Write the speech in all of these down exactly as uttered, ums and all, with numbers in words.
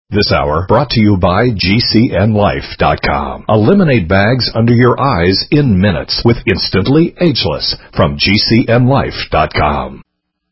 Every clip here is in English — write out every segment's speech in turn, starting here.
This hour brought to you by G C N Life dot com. Eliminate bags under your eyes in minutes with Instantly Ageless from G C N Life dot com.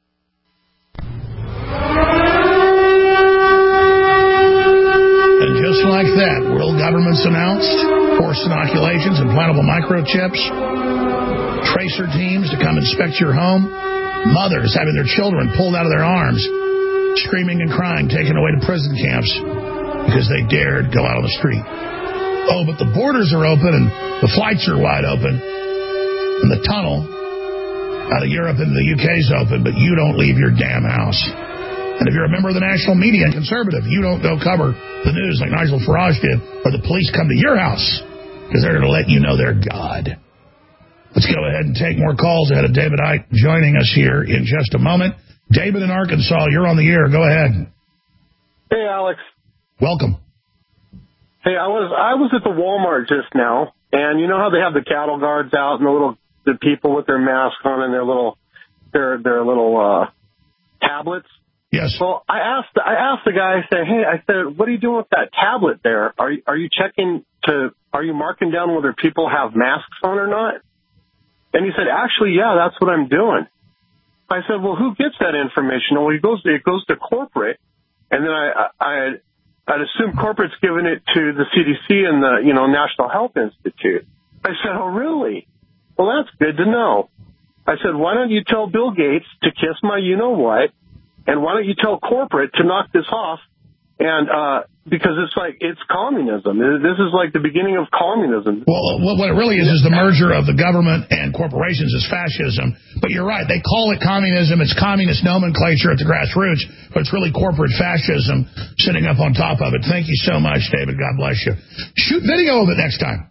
And just like that, world governments announced forced inoculations, implantable microchips, tracer teams to come inspect your home, mothers having their children pulled out of their arms, screaming and crying, taken away to prison camps because they dared go out on the street. Oh, but the borders are open and the flights are wide open and the tunnel out of Europe into the U K is open, but you don't leave your damn house. And if you're a member of the national media and conservative, you don't go cover the news like Nigel Farage did, or the police come to your house because they're going to let you know they're God. Let's go ahead and take more calls ahead of David Icke joining us here in just a moment. David in Arkansas, you're on the air. Go ahead. Hey, Alex. Welcome. Hey, I was I was at the Walmart just now, and you know how they have the cattle guards out and the little the people with their masks on and their little their their little uh, tablets. Yes. Well, I asked I asked the guy. I said, hey, I said, what are you doing with that tablet there? Are you, are you checking to are you marking down whether people have masks on or not? And he said, actually, yeah, that's what I'm doing. I said, well, who gets that information? Well, it goes, it goes to corporate, and then I, I, I'd assume corporate's giving it to the C D C and the, you know, National Health Institute. I said, oh, really? Well, that's good to know. I said, why don't you tell Bill Gates to kiss my you-know-what, and why don't you tell corporate to knock this off? And uh, because it's like, it's communism. This is like the beginning of communism. Well, what it really is is the merger of the government and corporations is fascism. But you're right. They call it communism. It's communist nomenclature at the grassroots, but it's really corporate fascism sitting up on top of it. Thank you so much, David. God bless you. Shoot video of it next time.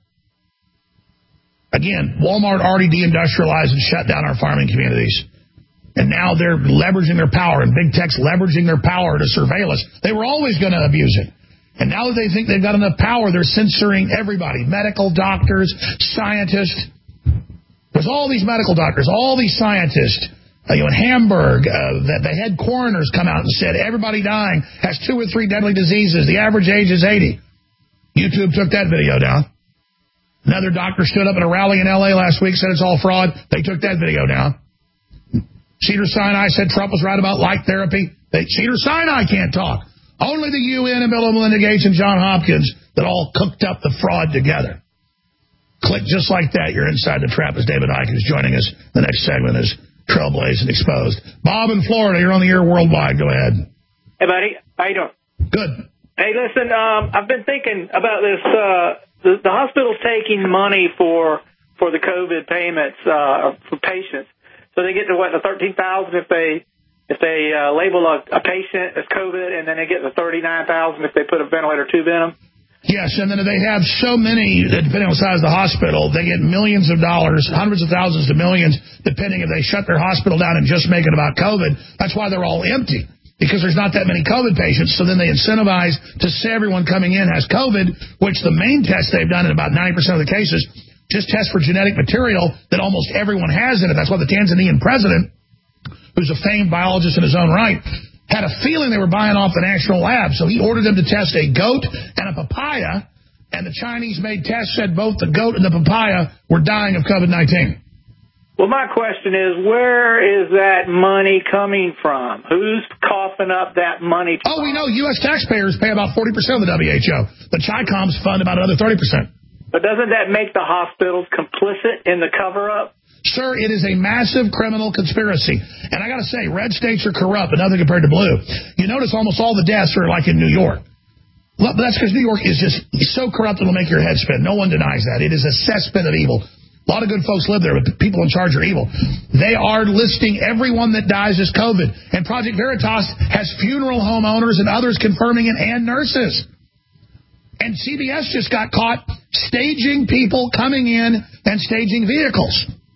Again, Walmart already deindustrialized and shut down our farming communities. And now they're leveraging their power, and big tech's leveraging their power to surveil us. They were always going to abuse it. And now that they think they've got enough power, they're censoring everybody, medical doctors, scientists. There's all these medical doctors, all these scientists. Uh, you know, in Hamburg, uh, the, the head coroners come out and said everybody dying has two or three deadly diseases. The average age is eighty. YouTube took that video down. Another doctor stood up at a rally in L A last week, said it's all fraud. They took that video down. Cedars-Sinai said Trump was right about light therapy. They, Cedars-Sinai can't talk. Only the U N and Bill and Melinda Gates and John Hopkins that all cooked up the fraud together. Click just like that. You're inside the trap as David Icke is joining us. The next segment is Trailblazed and Exposed. Bob in Florida, you're on the air worldwide. Go ahead. Hey, buddy. How you doing? Good. Hey, listen, um, I've been thinking about this. Uh, the, the hospital's taking money for for the COVID payments uh, for patients. So they get to, what, the thirteen thousand dollars if they if they uh, label a, a patient as COVID, and then they get the thirty-nine thousand dollars if they put a ventilator tube in them? Yes, and then they have so many, depending on the size of the hospital, they get millions of dollars, hundreds of thousands to millions, depending if they shut their hospital down and just make it about COVID. That's why they're all empty, because there's not that many COVID patients. So then they incentivize to say everyone coming in has COVID, which the main test they've done in about ninety percent of the cases just test for genetic material that almost everyone has in it. That's why the Tanzanian president, who's a famed biologist in his own right, had a feeling they were buying off the national lab. So he ordered them to test a goat and a papaya, and the Chinese-made test said both the goat and the papaya were dying of COVID nineteen. Well, my question is, where is that money coming from? Who's coughing up that money? Oh, we know U S taxpayers pay about forty percent of the W H O. The Chi-Coms fund about another thirty percent. But doesn't that make the hospitals complicit in the cover-up? Sir, it is a massive criminal conspiracy. And I got to say, red states are corrupt, but nothing compared to blue. You notice almost all the deaths are like in New York. Well, that's because New York is just so corrupt it'll make your head spin. No one denies that. It is a cesspit of evil. A lot of good folks live there, but the people in charge are evil. They are listing everyone that dies as COVID. And Project Veritas has funeral home owners and others confirming it, and nurses. And C B S just got caught staging people coming in and staging vehicles.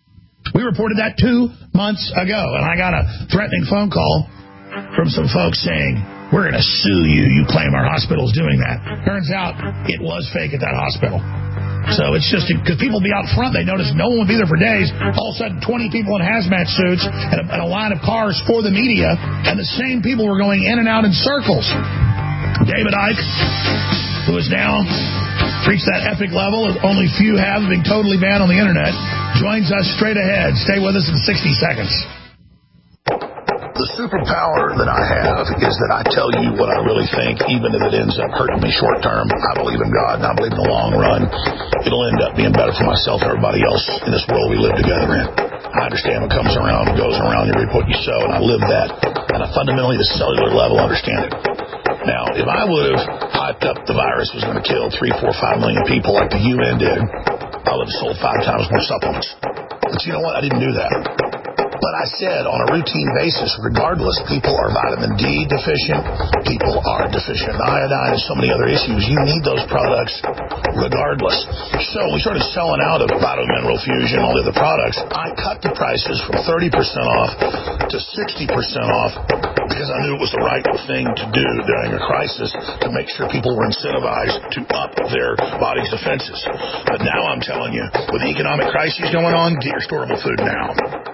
We reported that two months ago, and I got a threatening phone call from some folks saying, we're going to sue you. You claim our hospital's doing that. Turns out it was fake at that hospital. So it's just because people be out front, they notice no one would be there for days. All of a sudden, twenty people in hazmat suits and a, and a line of cars for the media, and the same people were going in and out in circles. David Icke, who is now reached that epic level that only few have, being totally banned on the internet, joins us straight ahead. Stay with us in sixty seconds. The superpower that I have is that I tell you what I really think, even if it ends up hurting me short term. I believe in God, and I believe in the long run, it'll end up being better for myself and everybody else in this world we live together in. I understand what comes around goes around. You reap what you sow, and I live that. And I fundamentally, at a cellular level, understand it. Now, if I would have hyped up the virus was going to kill three, four, five million people like the U N did, I would have sold five times more supplements. But you know what? I didn't do that. But I said on a routine basis, regardless, people are vitamin D deficient, people are deficient in iodine and so many other issues. You need those products regardless. So we started selling out of Vitamin Mineral Fusion, all the other products. I cut the prices from thirty percent off to sixty percent off because I knew it was the right thing to do during a crisis to make sure people were incentivized to up their body's defenses. But now I'm telling you, with the economic crises going on, get your storable food now.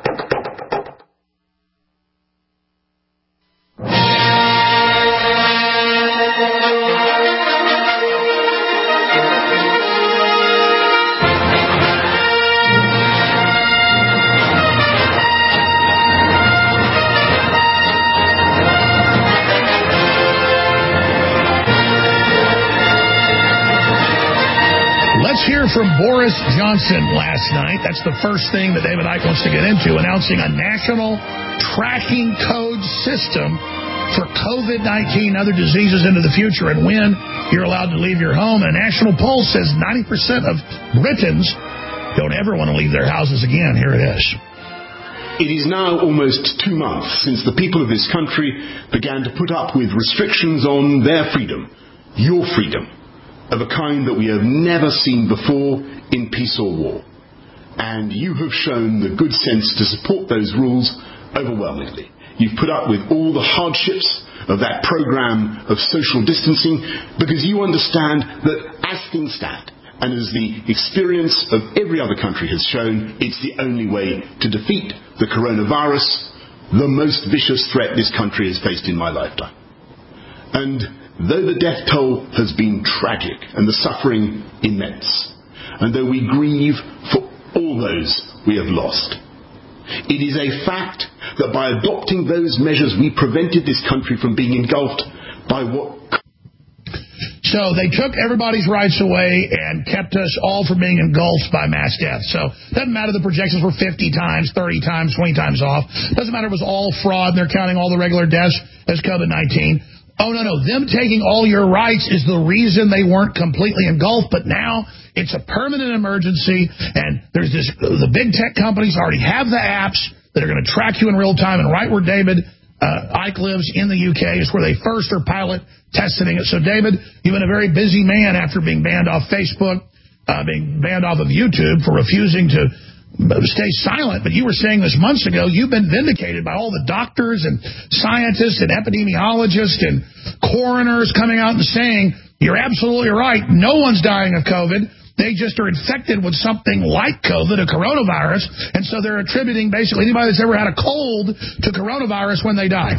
Hear from Boris Johnson last night. That's the first thing that David Icke wants to get into, announcing a national tracking code system for COVID nineteen and other diseases into the future and when you're allowed to leave your home. And a national poll says ninety percent of Britons don't ever want to leave their houses again. Here it is. It is now almost two months since the people of this country began to put up with restrictions on their freedom, your freedom, of a kind that we have never seen before in peace or war. And you have shown the good sense to support those rules overwhelmingly. You've put up with all the hardships of that program of social distancing because you understand that as things stand, and as the experience of every other country has shown, it's the only way to defeat the coronavirus, the most vicious threat this country has faced in my lifetime. And though the death toll has been tragic and the suffering immense, and though we grieve for all those we have lost, it is a fact that by adopting those measures we prevented this country from being engulfed by what... So they took everybody's rights away and kept us all from being engulfed by mass death. So it doesn't matter the projections were fifty times, thirty times, twenty times off. Doesn't matter it was all fraud and they're counting all the regular deaths as COVID nineteen. Oh, no, no. Them taking all your rights is the reason they weren't completely engulfed. But now it's a permanent emergency. And there's this, the big tech companies already have the apps that are going to track you in real time. And right where David uh, Icke lives in the U K is where they first are pilot testing it. So, David, you've been a very busy man after being banned off Facebook, uh, being banned off of YouTube for refusing to stay silent, but you were saying this months ago, you've been vindicated by all the doctors and scientists and epidemiologists and coroners coming out and saying, you're absolutely right, no one's dying of COVID. They just are infected with something like COVID, a coronavirus, and so they're attributing basically anybody that's ever had a cold to coronavirus when they die.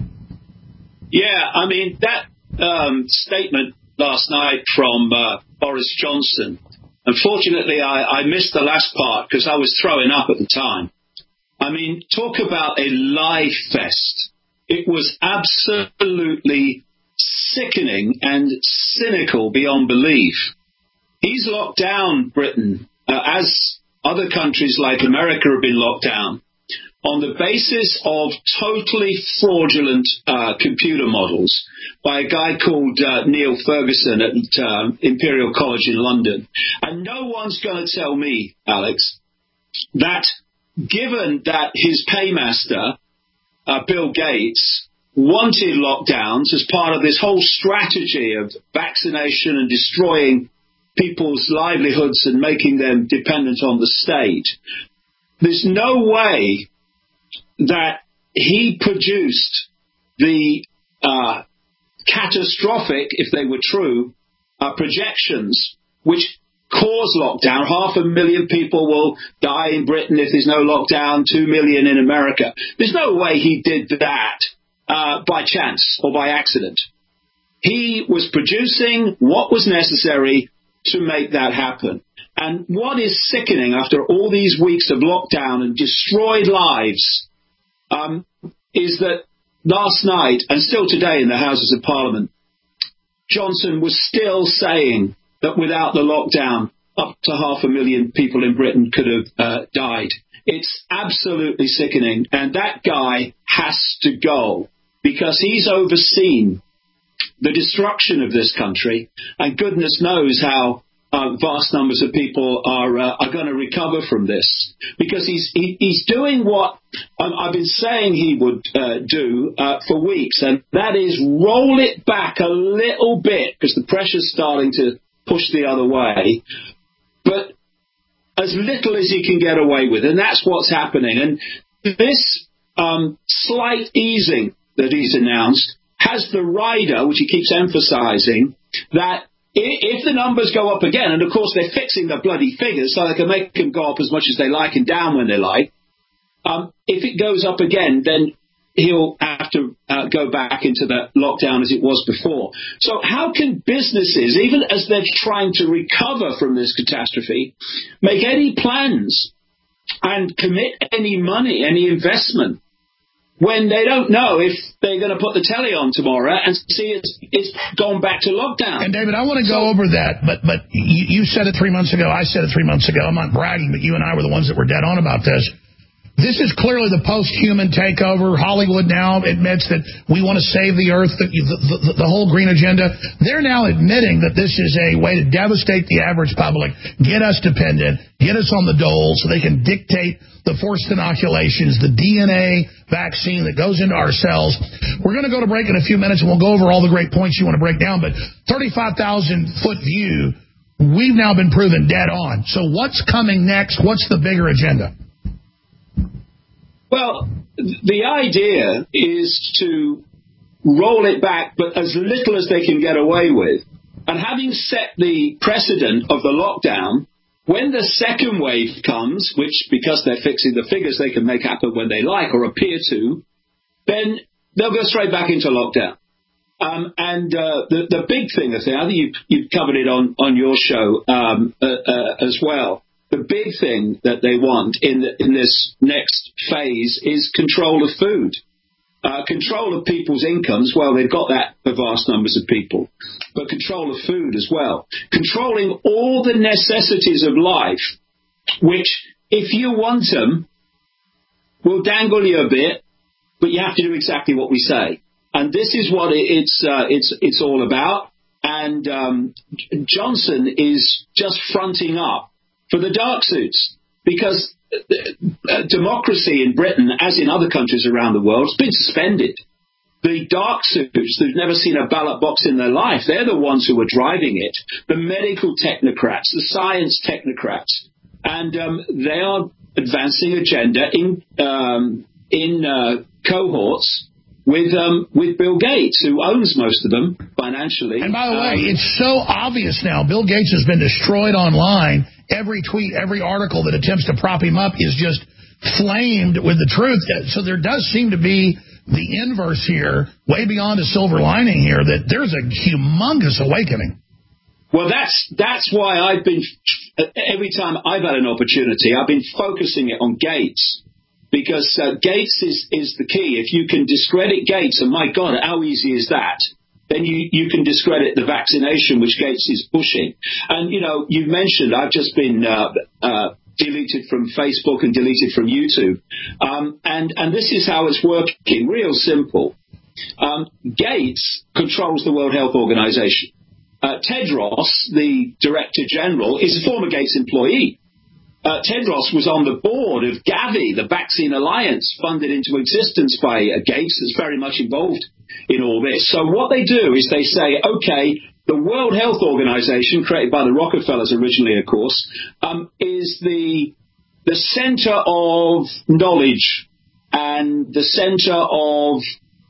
Yeah, I mean, that um, statement last night from uh, Boris Johnson, unfortunately, I, I missed the last part because I was throwing up at the time. I mean, talk about a lie fest. It was absolutely sickening and cynical beyond belief. He's locked down Britain, uh, as other countries like America have been locked down, on the basis of totally fraudulent uh, computer models by a guy called uh, Neil Ferguson at uh, Imperial College in London. And no one's going to tell me, Alex, that given that his paymaster, uh, Bill Gates, wanted lockdowns as part of this whole strategy of vaccination and destroying people's livelihoods and making them dependent on the state, there's no way that he produced the uh, catastrophic, if they were true, uh, projections which cause lockdown. Half a million people will die in Britain if there's no lockdown, two million in America. There's no way he did that uh, by chance or by accident. he was producing what was necessary to make that happen. And what is sickening after all these weeks of lockdown and destroyed lives um, is that last night and still today in the Houses of Parliament, Johnson was still saying that without the lockdown, up to half a million people in Britain could have uh, died. It's absolutely sickening. And that guy has to go because he's overseen the destruction of this country. And goodness knows how uh, vast numbers of people are uh, are going to recover from this. Because he's he, he's doing what um, I've been saying he would uh, do uh, for weeks. And that is roll it back a little bit because the pressure's starting to push the other way. But as little as he can get away with. And that's what's happening. And this um, slight easing that he's announced has the rider, which he keeps emphasizing, that if the numbers go up again, and of course they're fixing the bloody figures so they can make them go up as much as they like and down when they like, um, if it goes up again, then he'll have to uh, go back into the lockdown as it was before. So how can businesses, even as they're trying to recover from this catastrophe, make any plans and commit any money, any investment, when they don't know if they're going to put the telly on tomorrow and see it's, it's gone back to lockdown? And, David, I want to go so, over that, but but you, you said it three months ago. I said it three months ago. I'm not bragging, but you and I were the ones that were dead on about this. This is clearly the post-human takeover. Hollywood now admits that we want to save the earth, the, the, the, the whole green agenda. They're now admitting that this is a way to devastate the average public, get us dependent, get us on the dole so they can dictate the forced inoculations, the D N A vaccine that goes into our cells. We're going to go to break in a few minutes, and we'll go over all the great points you want to break down. But thirty-five thousand foot view, we've now been proven dead on. So what's coming next? What's the bigger agenda? Well, the idea is to roll it back, but as little as they can get away with. And having set the precedent of the lockdown, when the second wave comes, which because they're fixing the figures they can make happen when they like or appear to, then they'll go straight back into lockdown. Um, and uh, the, the big thing, I think, I think you've, you've covered it on, on your show um, uh, uh, as well. The big thing that they want in the, in this next phase is control of food, uh, control of people's incomes. Well, they've got that for vast numbers of people, but control of food as well. Controlling all the necessities of life, which, if you want them, will dangle you a bit, but you have to do exactly what we say. And this is what it, it's uh, it's it's all about. And um, Johnson is just fronting up for the dark suits, because uh, democracy in Britain, as in other countries around the world, has been suspended. The dark suits who've never seen a ballot box in their life, they're the ones who are driving it. The medical technocrats, the science technocrats, and um, they are advancing agenda in um, in uh, cohorts with um, with Bill Gates, who owns most of them financially. And by the way, um, it's so obvious now. Bill Gates has been destroyed online. Every tweet, every article that attempts to prop him up is just flamed with the truth. So there does seem to be the inverse here, way beyond a silver lining here, that there's a humongous awakening. Well, that's that's why I've been, every time I've had an opportunity, I've been focusing it on Gates. Because uh, Gates is, is the key. If you can discredit Gates, and my God, how easy is that? Then you, you can discredit the vaccination, which Gates is pushing. And, you know, you mentioned I've just been uh, uh, deleted from Facebook and deleted from YouTube. Um, and, and this is how it's working, real simple. Um, Gates controls the World Health Organization. Uh, Tedros, the Director General, is a former Gates employee. Uh, Tedros was on the board of Gavi, the Vaccine Alliance, funded into existence by uh, Gates, that's very much involved in all this. So what they do is they say, okay, the World Health Organization, created by the Rockefellers originally, of course, um, is the the center of knowledge and the center of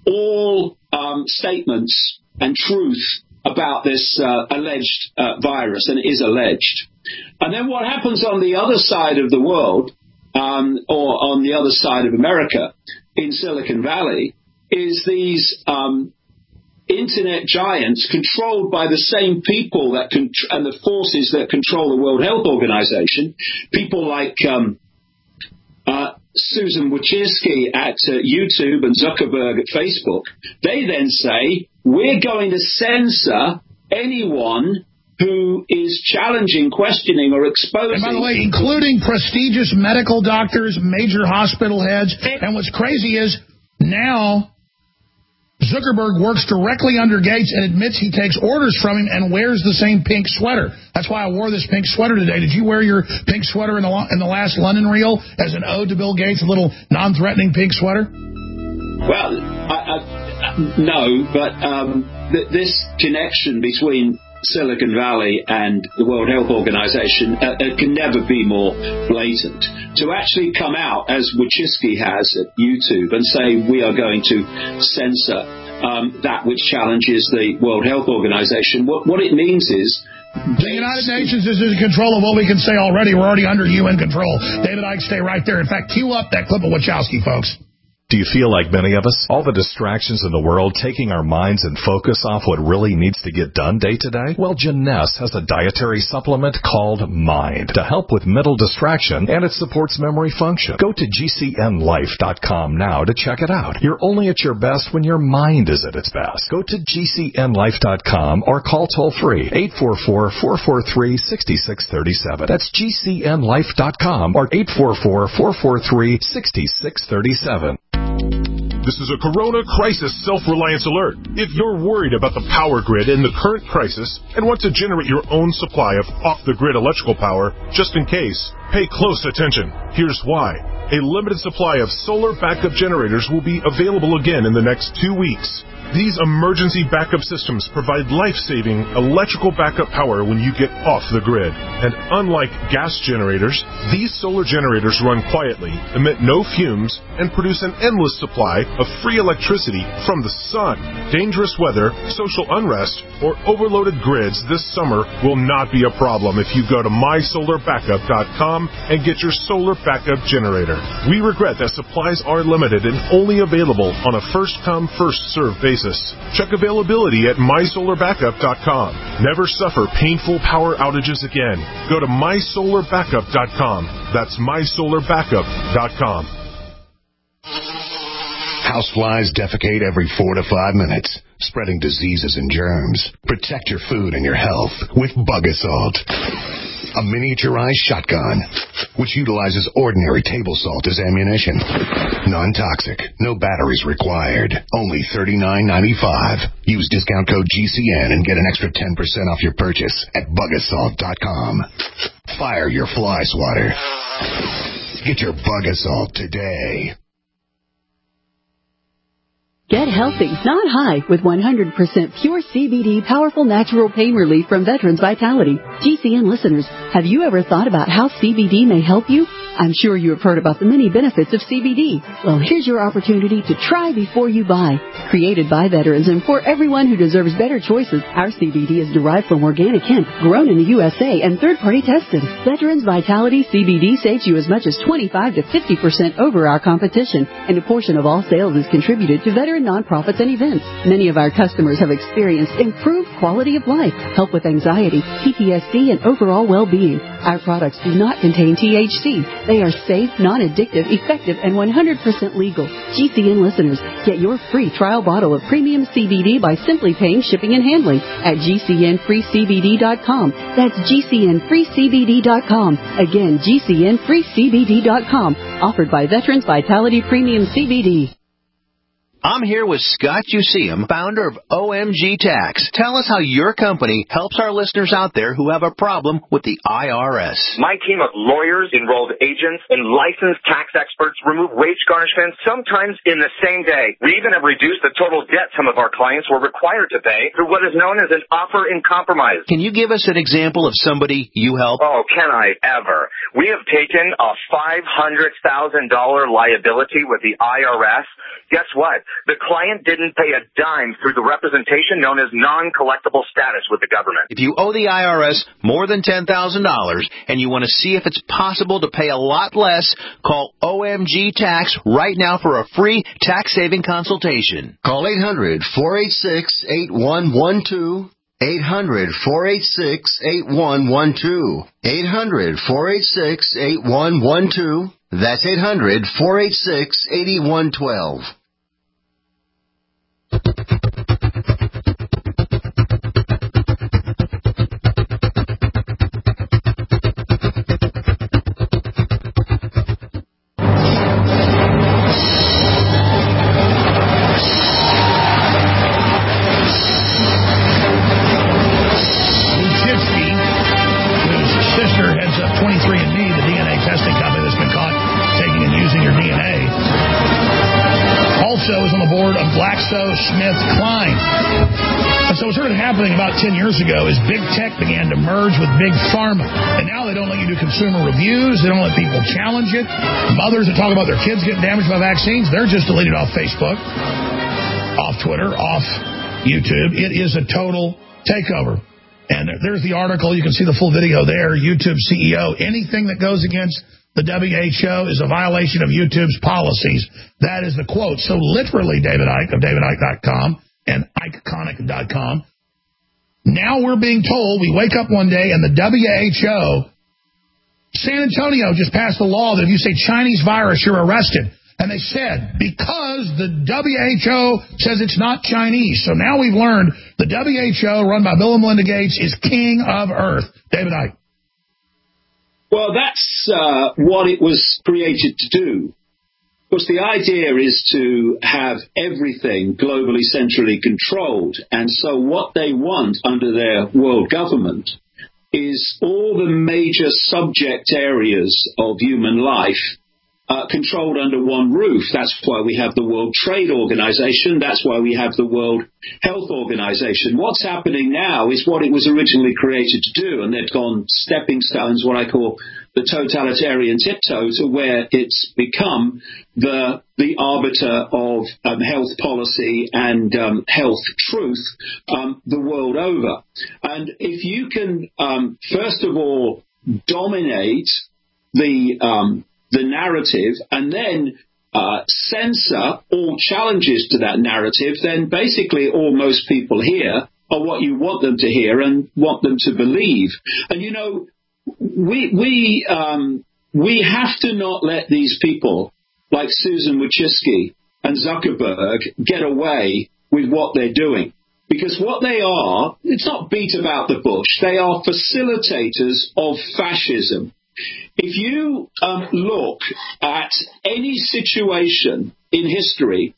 all um, statements and truth about this uh, alleged uh, virus, and it is alleged. And then what happens on the other side of the world, um, or on the other side of America, in Silicon Valley, is these um, internet giants controlled by the same people that con- and the forces that control the World Health Organization, people like um, uh, Susan Wojcicki at uh, YouTube and Zuckerberg at Facebook, they then say, we're going to censor anyone who is challenging, questioning, or exposing... And by the way, including prestigious medical doctors, major hospital heads, and what's crazy is now Zuckerberg works directly under Gates and admits he takes orders from him and wears the same pink sweater. That's why I wore this pink sweater today. Did you wear your pink sweater in the, in the last London reel as an ode to Bill Gates, a little non-threatening pink sweater? Well, I, I, no, but um, th- this connection between Silicon Valley and the World Health Organization uh, uh, can never be more blatant. To actually come out, as Wojcicki has at YouTube, and say we are going to censor um, that which challenges the World Health Organization, what, what it means is... The United Nations is in control of what we can say already. We're already under U N control. David Icke, stay right there. In fact, cue up that clip of Wachowski, folks. Do you feel like many of us? All the distractions in the world taking our minds and focus off what really needs to get done day to day? Well, Jeunesse has a dietary supplement called Mind to help with mental distraction, and it supports memory function. Go to G C N life dot com now to check it out. You're only at your best when your mind is at its best. Go to G C N life dot com or call toll-free eight four four, four four three, six six three seven. That's G C N life dot com or eight four four, four four three, six six three seven. This is a Corona Crisis Self-Reliance Alert. If you're worried about the power grid in the current crisis and want to generate your own supply of off-the-grid electrical power, just in case, pay close attention. Here's why. A limited supply of solar backup generators will be available again in the next two weeks. These emergency backup systems provide life-saving electrical backup power when you get off the grid. And unlike gas generators, these solar generators run quietly, emit no fumes, and produce an endless supply of free electricity from the sun. Dangerous weather, social unrest, or overloaded grids this summer will not be a problem if you go to my solar backup dot com and get your solar backup generator. We regret that supplies are limited and only available on a first-come, first-served basis. Check availability at my solar backup dot com. Never suffer painful power outages again. Go to my solar backup dot com. That's my solar backup dot com. Houseflies defecate every four to five minutes, spreading diseases and germs. Protect your food and your health with Bug Assault. A miniaturized shotgun, which utilizes ordinary table salt as ammunition. Non-toxic, no batteries required. Only thirty-nine ninety-five. Use discount code G C N and get an extra ten percent off your purchase at bug assault dot com. Fire your fly swatter. Get your Bug Assault today. Get healthy, not high, with one hundred percent pure C B D powerful natural pain relief from Veterans Vitality. G C N listeners, have you ever thought about how C B D may help you? I'm sure you have heard about the many benefits of C B D. Well, here's your opportunity to try before you buy. Created by veterans and for everyone who deserves better choices, our C B D is derived from organic hemp, grown in the U S A, and third-party tested. Veterans Vitality C B D saves you as much as twenty-five to fifty percent over our competition, and a portion of all sales is contributed to veteran nonprofits and events. Many of our customers have experienced improved quality of life, help with anxiety, P T S D, and overall well-being. Our products do not contain T H C. They are safe, non-addictive, effective, and one hundred percent legal. G C N listeners, get your free trial bottle of premium C B D by simply paying shipping and handling at G C N free C B D dot com. That's G C N free C B D dot com. Again, G C N free C B D dot com. Offered by Veterans Vitality Premium C B D. I'm here with Scott Useum, founder of O M G Tax. Tell us how your company helps our listeners out there who have a problem with the I R S. My team of lawyers, enrolled agents, and licensed tax experts remove wage garnishments sometimes in the same day. We even have reduced the total debt some of our clients were required to pay through what is known as an offer in compromise. Can you give us an example of somebody you help? Oh, can I ever? We have taken a five hundred thousand dollars liability with the I R S. Guess what? The client didn't pay a dime through the representation known as non-collectible status with the government. If you owe the I R S more than ten thousand dollars and you want to see if it's possible to pay a lot less, call O M G Tax right now for a free tax-saving consultation. Call eight hundred, four eight six, eight one one two. eight hundred, four eight six, eight one one two. eight hundred, four eight six, eight one one two. That's eight hundred, four eight six, eight one one two. GlaxoSmithKline. And so what started happening about ten years ago is big tech began to merge with big pharma. And now they don't let you do consumer reviews. They don't let people challenge it. Mothers that talk about their kids getting damaged by vaccines, they're just deleted off Facebook, off Twitter, off YouTube. It is a total takeover. And there's the article. You can see the full video there. YouTube C E O. Anything that goes against the W H O is a violation of YouTube's policies. That is the quote. So literally, David Icke of David Icke dot com and Ike Connick dot com. Now we're being told, we wake up one day and the W H O, San Antonio just passed a law that if you say Chinese virus, you're arrested. And they said, because the W H O says it's not Chinese. So now we've learned the W H O, run by Bill and Melinda Gates, is king of Earth. David Icke. Well, that's uh, what it was created to do. Of course, the idea is to have everything globally centrally controlled. And so what they want under their world government is all the major subject areas of human life Uh, controlled under one roof. That's why we have the World Trade Organization. That's why we have the World Health Organization. What's happening now is what it was originally created to do, and they've gone stepping stones, what I call the totalitarian tiptoe, to where it's become the the arbiter of um, health policy and um, health truth um, the world over. And if you can, um, first of all, dominate the um, the narrative, and then uh, censor all challenges to that narrative, then basically all most people hear are what you want them to hear and want them to believe. And, you know, we we um, we have to not let these people like Susan Wojcicki and Zuckerberg get away with what they're doing. Because what they are, it's not beat about the bush. They are facilitators of fascism. If you um, look at any situation in history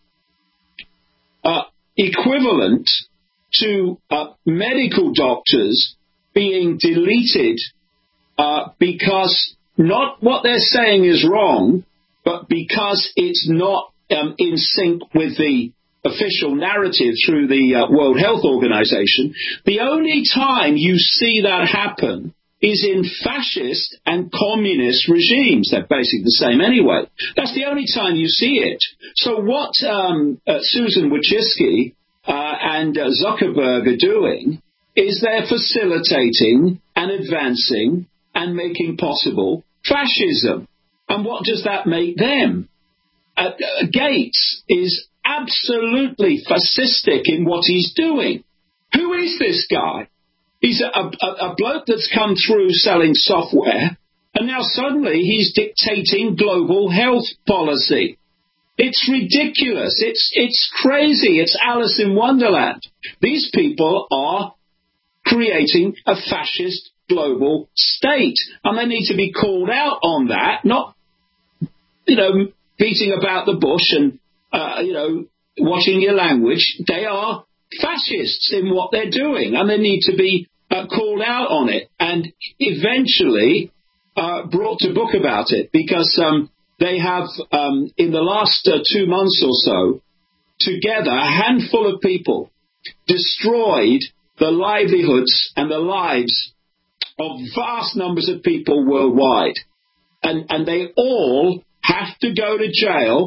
uh, equivalent to uh, medical doctors being deleted uh, because not what they're saying is wrong, but because it's not um, in sync with the official narrative through the uh, World Health Organization, the only time you see that happen is in fascist and communist regimes. They're basically the same anyway. That's the only time you see it. So what um, uh, Susan Wojcicki uh, and uh, Zuckerberg are doing is they're facilitating and advancing and making possible fascism. And what does that make them? Uh, uh, Gates is absolutely fascistic in what he's doing. Who is this guy? He's a, a, a bloke that's come through selling software, and now suddenly he's dictating global health policy. It's ridiculous. It's it's crazy. It's Alice in Wonderland. These people are creating a fascist global state, and they need to be called out on that, not, you know, beating about the bush and, uh, you know, watching your language. They are fascists in what they're doing, and they need to be uh, called out on it and eventually uh, brought to book about it, because um, they have, um, in the last uh, two months or so, together, a handful of people destroyed the livelihoods and the lives of vast numbers of people worldwide. And, and they all have to go to jail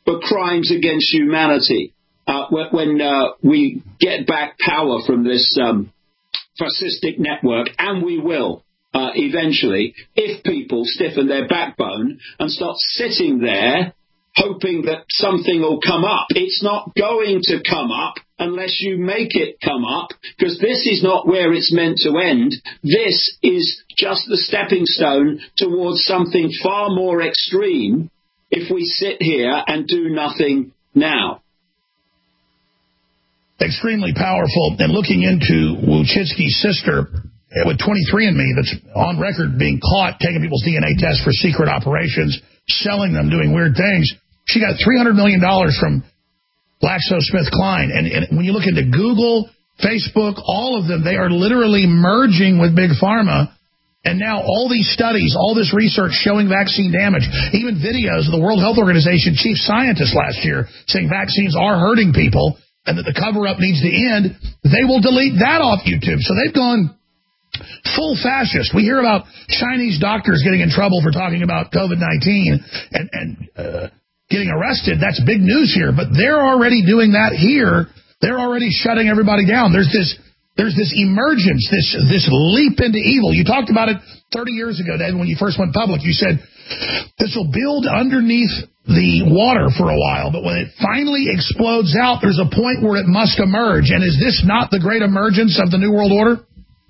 for crimes against humanity. Uh, when uh, we get back power from this um, fascistic network, and we will uh, eventually, if people stiffen their backbone and start sitting there hoping that something will come up. It's not going to come up unless you make it come up, because this is not where it's meant to end. This is just the stepping stone towards something far more extreme if we sit here and do nothing now. Extremely powerful. And looking into Wojcicki's sister with twenty-three and me, that's on record being caught taking people's D N A tests for secret operations, selling them, doing weird things. She got three hundred million dollars from GlaxoSmithKline. And, and when you look into Google, Facebook, all of them, they are literally merging with Big Pharma. And now all these studies, all this research showing vaccine damage, even videos of the World Health Organization chief scientist last year saying vaccines are hurting people and that the cover-up needs to end, they will delete that off YouTube. So they've gone full fascist. We hear about Chinese doctors getting in trouble for talking about COVID nineteen and, and uh, getting arrested. That's big news here. But they're already doing that here. They're already shutting everybody down. There's this there's this emergence, this this leap into evil. You talked about it thirty years ago, Dad, when you first went public. You said this will build underneath the water for a while, but when it finally explodes out, there's a point where it must emerge. And is this not the great emergence of the New World Order?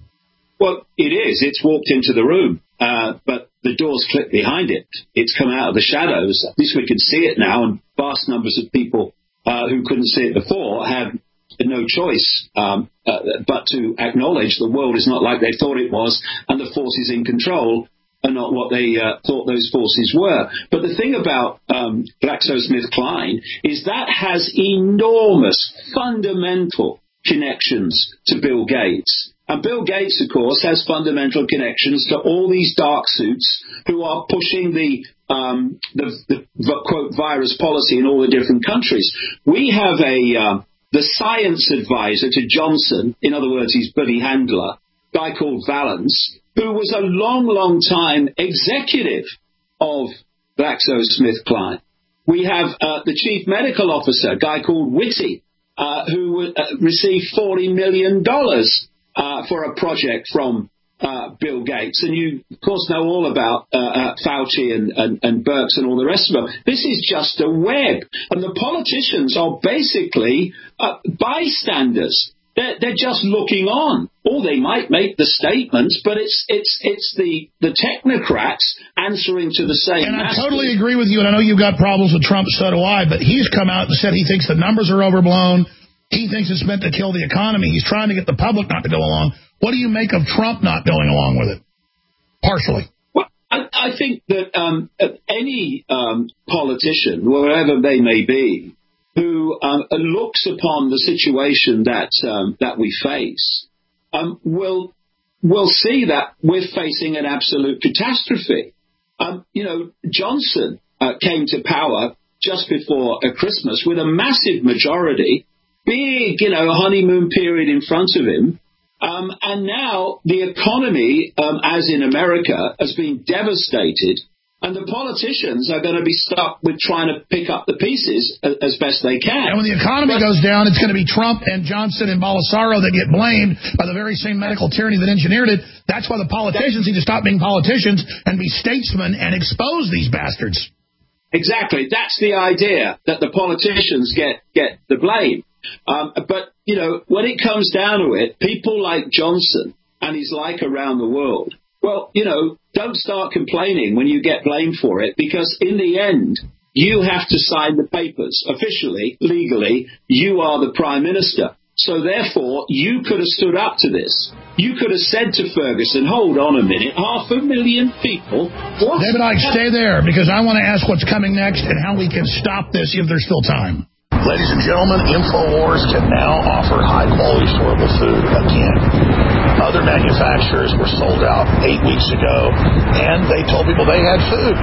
Well, it is. It's walked into the room, uh, but the door's clicked behind it. It's come out of the shadows. At least we can see it now, and vast numbers of people uh, who couldn't see it before have no choice um, uh, but to acknowledge the world is not like they thought it was, and the forces in control are not what they uh, thought those forces were. But the thing about um, GlaxoSmithKline is that has enormous, fundamental connections to Bill Gates. And Bill Gates, of course, has fundamental connections to all these dark suits who are pushing the, um, the, the, the quote, virus policy in all the different countries. We have a uh, the science advisor to Johnson, in other words, his buddy handler, a guy called Valance, who was a long, long time executive of GlaxoSmithKline. We have uh, the chief medical officer, a guy called Whitty, uh, who uh, received forty million dollars uh, for a project from uh, Bill Gates. And you, of course, know all about uh, uh, Fauci and, and, and Birx and all the rest of them. This is just a web. And the politicians are basically uh, bystanders. They're, they're just looking on. Or they might make the statements, but it's it's it's the, the technocrats answering to the same And I masters. totally agree with you, and I know you've got problems with Trump, so do I, but he's come out and said he thinks the numbers are overblown. He thinks it's meant to kill the economy. He's trying to get the public not to go along. What do you make of Trump not going along with it? Partially. Well, I, I think that um, any um, politician, wherever they may be, who um, looks upon the situation that um, that we face, um, will will see that we're facing an absolute catastrophe. Um, you know, Johnson uh, came to power just before uh, Christmas with a massive majority, big, you know, honeymoon period in front of him. Um, and now the economy, um, as in America, has been devastated. And the politicians are going to be stuck with trying to pick up the pieces as best they can. And when the economy but, goes down, it's going to be Trump and Johnson and Bolsonaro that get blamed by the very same medical tyranny that engineered it. That's why the politicians need to stop being politicians and be statesmen and expose these bastards. Exactly. That's the idea, that the politicians get, get the blame. Um, but, you know, when it comes down to it, people like Johnson and his like around the world, well, you know, don't start complaining when you get blamed for it, because in the end, you have to sign the papers. Officially, legally, you are the Prime Minister. So therefore, you could have stood up to this. You could have said to Ferguson, hold on a minute, half a million people? What? David Icke, stay there, because I want to ask what's coming next and how we can stop this if there's still time. Ladies and gentlemen, InfoWars can now offer high-quality storable food again. Other manufacturers were sold out eight weeks ago, and they told people they had food.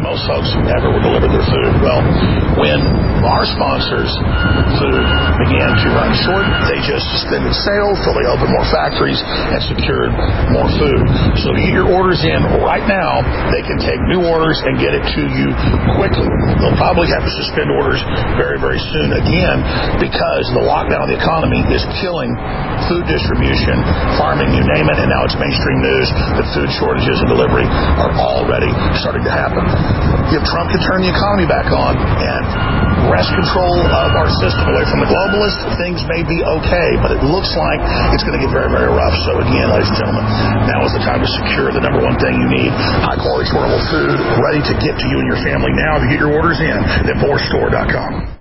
most folks never were delivered their food. Well, when our sponsors' food began to run short, they just suspended sales till they opened more factories and secured more food. So to get your orders in right now, they can take new orders and get it to you quickly. They'll probably have to suspend orders very, very soon again because the lockdown of the economy is killing food distribution, farming, you name it, and now it's mainstream news that food shortages and delivery are already starting to happen. If Trump can turn the economy back on and wrest control of our system away from the globalists, things may be okay, but it looks like it's going to get very, very rough. So again, ladies and gentlemen, now is the time to secure the number one thing you need, high-quality, affordable food, ready to get to you and your family now. To get your orders in at boar store dot com.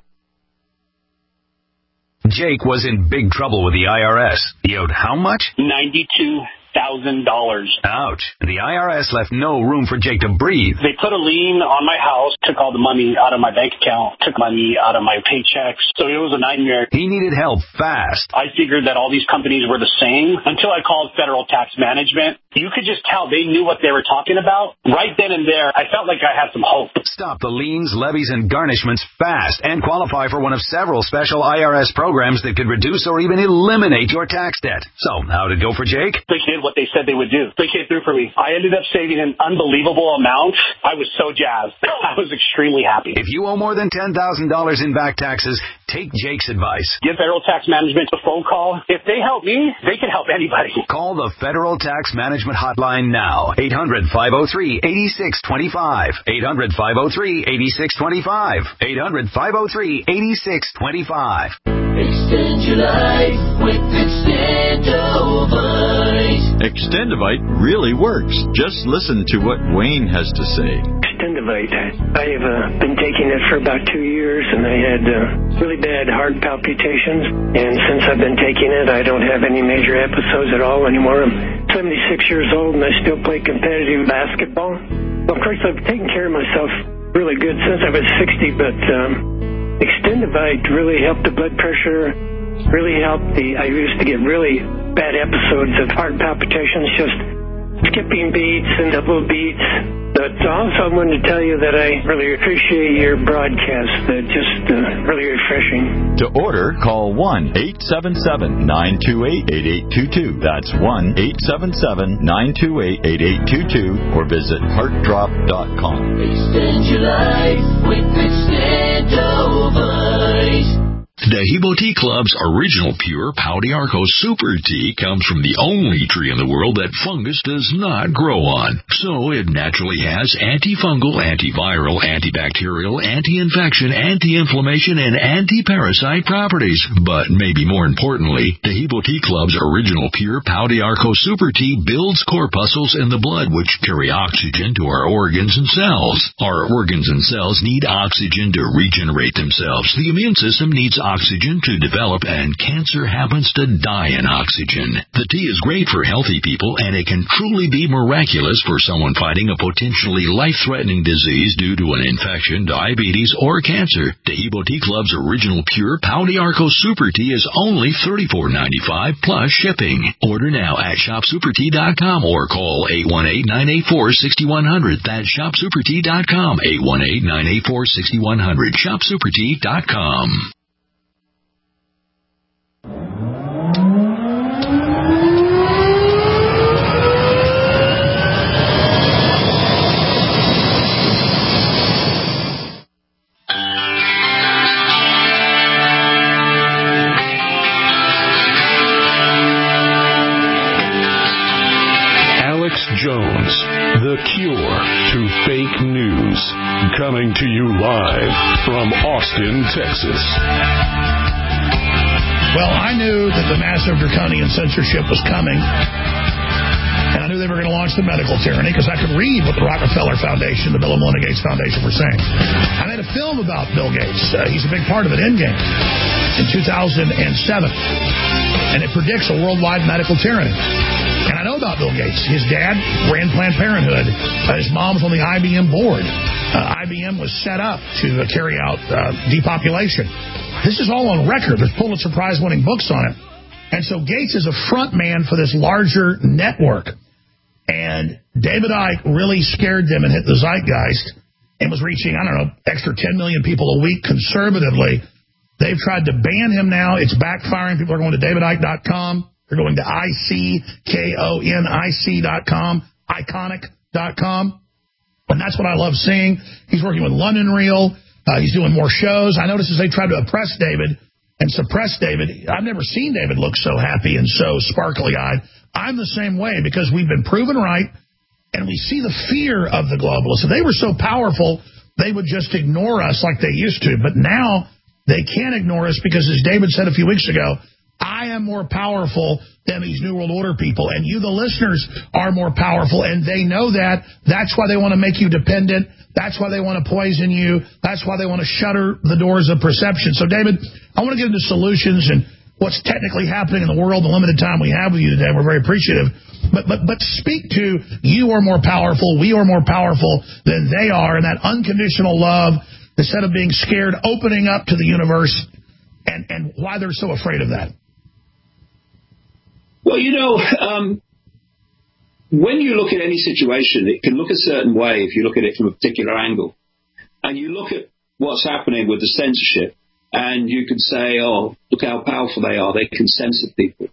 Jake was in big trouble with the I R S. He owed how much? ninety-two thousand dollars. Ouch. The I R S left no room for Jake to breathe. They put a lien on my house, took all the money out of my bank account, took money out of my paychecks. So it was a nightmare. He needed help fast. I figured that all these companies were the same until I called Federal Tax Management. You could just tell they knew what they were talking about. Right then and there, I felt like I had some hope. Stop the liens, levies, and garnishments fast and qualify for one of several special I R S programs that could reduce or even eliminate your tax debt. So, how'd it go for Jake? They did what they said they would do. They came through for me. I ended up saving an unbelievable amount. I was so jazzed. I was extremely happy. If you owe more than ten thousand dollars in back taxes, take Jake's advice. Give Federal Tax Management a phone call. If they help me, they can help anybody. Call the Federal Tax Management Hotline now. eight hundred, five oh three, eight six two five. eight hundred, five oh three, eight six two five. eight hundred, five oh three, eight six two five. Extend your life with Extendovite. Extendovite really works. Just listen to what Wayne has to say. Extendovite. I have uh, been taking it for about two years, and I had uh, really bad heart palpitations. And since I've been taking it, I don't have any major episodes at all anymore. I'm seventy-six years old, and I still play competitive basketball. Well, of course, I've taken care of myself really good since I was sixty, but um, Extendovite really helped the blood pressure, really helped the, I used to get really bad episodes of heart palpitations, just skipping beats and double beats. But also I wanted to tell you that I really appreciate your broadcast. They're just uh, really refreshing. To order, call one eight seven seven, nine two eight, eight eight two two. That's one eight seven seven, nine two eight, eight eight two two or visit heart drop dot com. Extend your life with Extendovite. Dehibo Tea Club's original pure Pau d'Arco Super Tea comes from the only tree in the world that fungus does not grow on. So it naturally has antifungal, antiviral, antibacterial, anti-infection, anti-inflammation, and anti-parasite properties. But maybe more importantly, Dehibo Tea Club's original pure Pau d'Arco Super Tea builds corpuscles in the blood which carry oxygen to our organs and cells. Our organs and cells need oxygen to regenerate themselves. The immune system needs oxygen oxygen to develop, and cancer happens to die in oxygen. The tea is great for healthy people, and it can truly be miraculous for someone fighting a potentially life-threatening disease due to an infection, diabetes, or cancer. Dehibo Tea Club's original pure Pau d'Arco Super Tea is only thirty-four ninety-five plus shipping. Order now at shop super tea dot com or call eight one eight, nine eight four, six one zero zero. That's shop super tea dot com, eight one eight, nine eight four, six one zero zero. shop super tea dot com. Jones, the cure to fake news, coming to you live from Austin, Texas. Well, I knew that the massive draconian censorship was coming, and I knew they were going to launch the medical tyranny because I could read what the Rockefeller Foundation, the Bill and Melinda Gates Foundation were saying. I made a film about Bill Gates. Uh, he's a big part of it, Endgame, in two thousand seven, and it predicts a worldwide medical tyranny. And I know about Bill Gates. His dad ran Planned Parenthood. Uh, his mom was on the I B M board. Uh, I B M was set up to uh, carry out uh, depopulation. This is all on record. There's Pulitzer Prize-winning books on it. And so Gates is a front man for this larger network. And David Icke really scared them and hit the zeitgeist. and was reaching, I don't know, extra ten million people a week conservatively. They've tried to ban him now. It's backfiring. People are going to david icke dot com. They're going to I C K O N I C dot com, iconic dot com. And that's what I love seeing. He's working with London Real. Uh, he's doing more shows. I noticed as they tried to oppress David and suppress David, I've never seen David look so happy and so sparkly-eyed. I'm the same way because we've been proven right, and we see the fear of the globalists. If they were so powerful, they would just ignore us like they used to. But now they can't ignore us because, as David said a few weeks ago, I am more powerful than these New World Order people, and you, the listeners, are more powerful, and they know that. That's why they want to make you dependent. That's why they want to poison you. That's why they want to shutter the doors of perception. So, David, I want to get into solutions and what's technically happening in the world, the limited time we have with you today. We're very appreciative. But but but speak to you are more powerful, we are more powerful than they are, and that unconditional love, instead of being scared, opening up to the universe, and, and why they're so afraid of that. Well, you know, um, when you look at any situation, it can look a certain way if you look at it from a particular angle. And you look at what's happening with the censorship, and you can say, oh, look how powerful they are. They can censor people.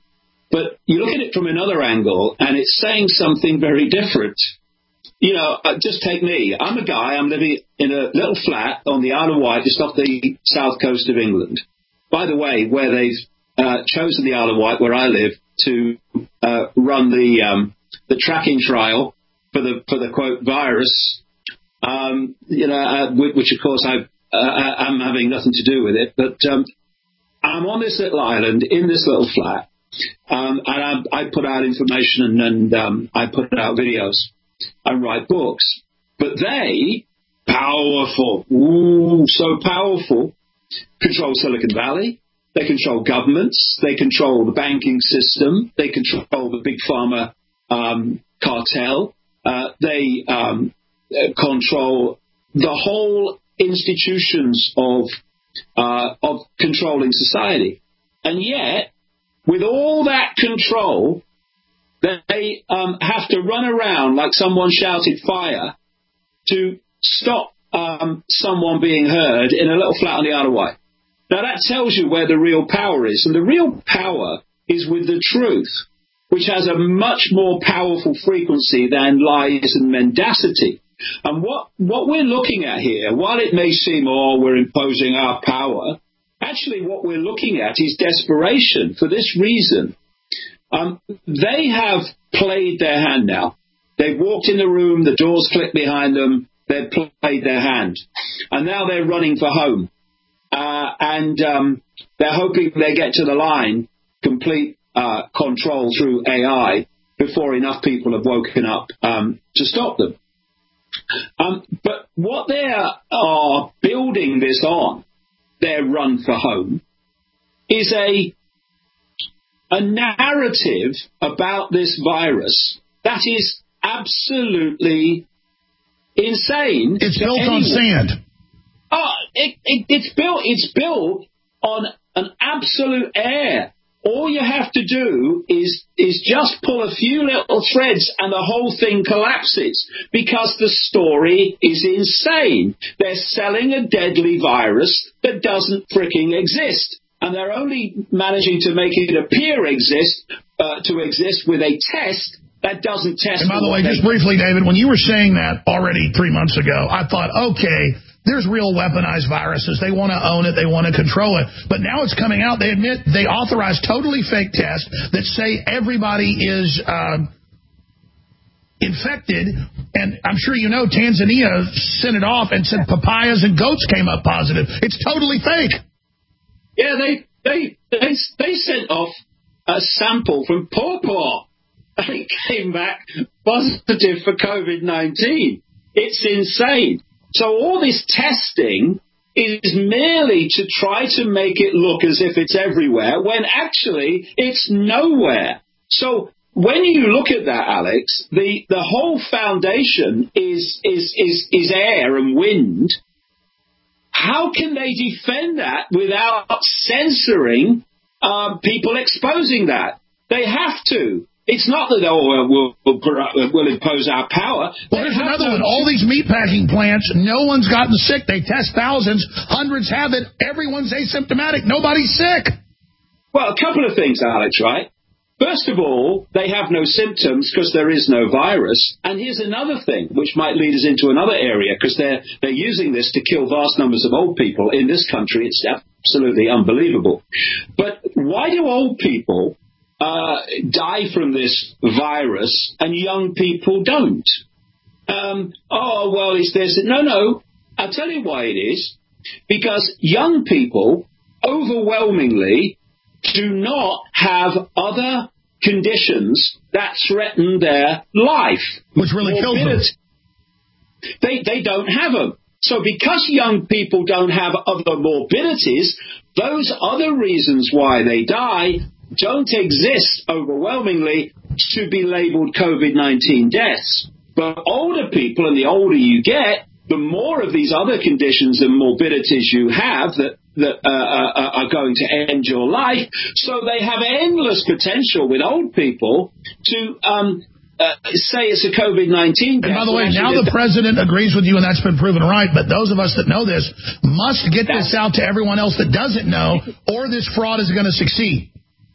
But you look at it from another angle, and it's saying something very different. You know, uh, just take me. I'm a guy. I'm living in a little flat on the Isle of Wight, just off the south coast of England. By the way, where they've uh, chosen the Isle of Wight, where I live, to uh, run the um, the tracking trial for the for the quote virus. Um, you know, uh, which of course I uh, I'm having nothing to do with it. But um, I'm on this little island in this little flat. Um, and I, I put out information and, and um, I put out videos. I write books. But they, powerful, ooh, so powerful, control Silicon Valley. They control governments. They control the banking system. They control the big pharma um, cartel. Uh, they um, control the whole institutions of uh, of controlling society. And yet, with all that control, they um, have to run around like someone shouted fire to stop um, someone being heard in a little flat on the Isle of Wight. Now, that tells you where the real power is. And the real power is with the truth, which has a much more powerful frequency than lies and mendacity. And what, what we're looking at here, while it may seem, oh, we're imposing our power, actually, what we're looking at is desperation for this reason. Um, they have played their hand now. They've walked in the room, the doors clicked behind them, they've played their hand. And now they're running for home. Uh, and um, they're hoping they get to the line, complete uh, control through A I, before enough people have woken up um, to stop them. Um, but what they are building this on, their run for home, is a a narrative about this virus that is absolutely insane. It's built anyone. on sand. Oh, it, it, it's built. It's built on an absolute air. All you have to do is is just pull a few little threads and the whole thing collapses, because the story is insane. They're selling a deadly virus that doesn't fricking exist, and they're only managing to make it appear exist uh, to exist with a test that doesn't test. And by the way, just briefly, David, when you were saying that already three months ago, I thought, okay, there's real weaponized viruses. They want to own it. They want to control it. But now it's coming out. They admit they authorize totally fake tests that say everybody is uh, infected. And I'm sure you know Tanzania sent it off and said papayas and goats came up positive. It's totally fake. Yeah, they they they, they sent off a sample from pawpaw, and it came back positive for COVID nineteen. It's insane. So all this testing is merely to try to make it look as if it's everywhere, when actually it's nowhere. So when you look at that, Alex, the, the whole foundation is, is, is, is air and wind. How can they defend that without censoring um, people exposing that? They have to. It's not that, oh, we'll, we'll, we'll impose our power. Well, there's another one. All these meatpacking plants, no one's gotten sick. They test thousands. Hundreds have it. Everyone's asymptomatic. Nobody's sick. Well, a couple of things, Alex, right? First of all, they have no symptoms because there is no virus. And here's another thing, which might lead us into another area, because they're, they're using this to kill vast numbers of old people. In this country, it's absolutely unbelievable. But why do old people uh, die from this virus and young people don't? Um, oh, well, is this... No, no. I'll tell you why it is. Because young people, overwhelmingly, do not have other conditions that threaten their life. Which really kills them. They, they don't have them. So because young people don't have other morbidities, those other reasons why they die don't exist overwhelmingly to be labeled COVID nineteen deaths. But older people, and the older you get, the more of these other conditions and morbidities you have that that uh, uh, are going to end your life. So they have endless potential with old people to um, uh, say it's a COVID nineteen death. And by the way, now the president agrees with you, and that's been proven right. But those of us that know this must get this out to everyone else that doesn't know, or this fraud is going to succeed.